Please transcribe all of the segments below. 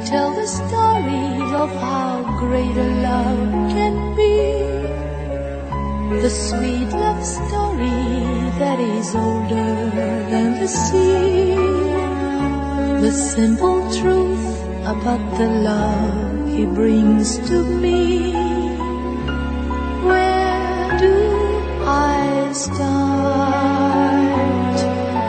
tell the story of how great a love can be. The sweet love story that is older than the sea. The simple truth about the love he brings to me. Where do I start?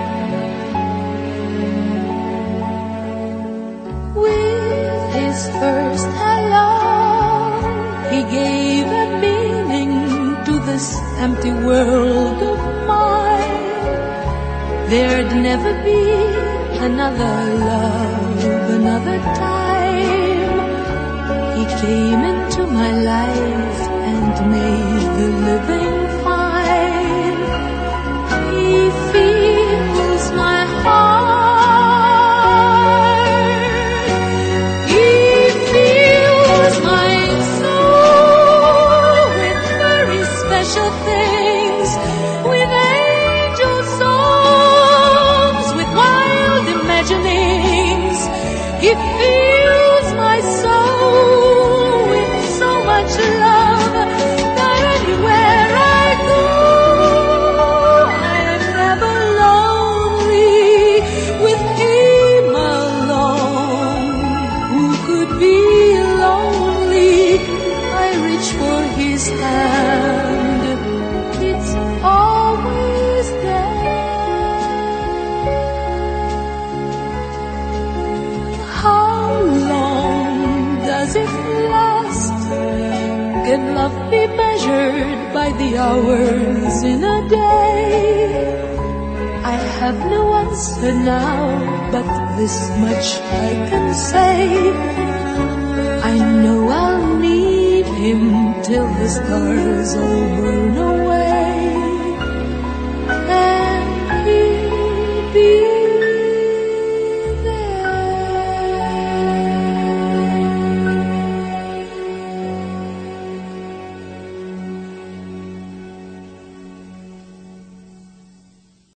With his first hello, he gave a meaning to this empty world of mine. There'd never be another love, another time. He came into my life and made the living fine. He feels my heart. He feels my soul with very special things, with angel songs, with wild imaginings. He fills my soul with so much love that anywhere I go, I am never lonely. With him alone, who could be lonely? I reach for his hand, it's always there. How long does it last? Can love be measured by the hours in a day? I have no answer now, but this much I can say. I know I'll need him till the stars overlap.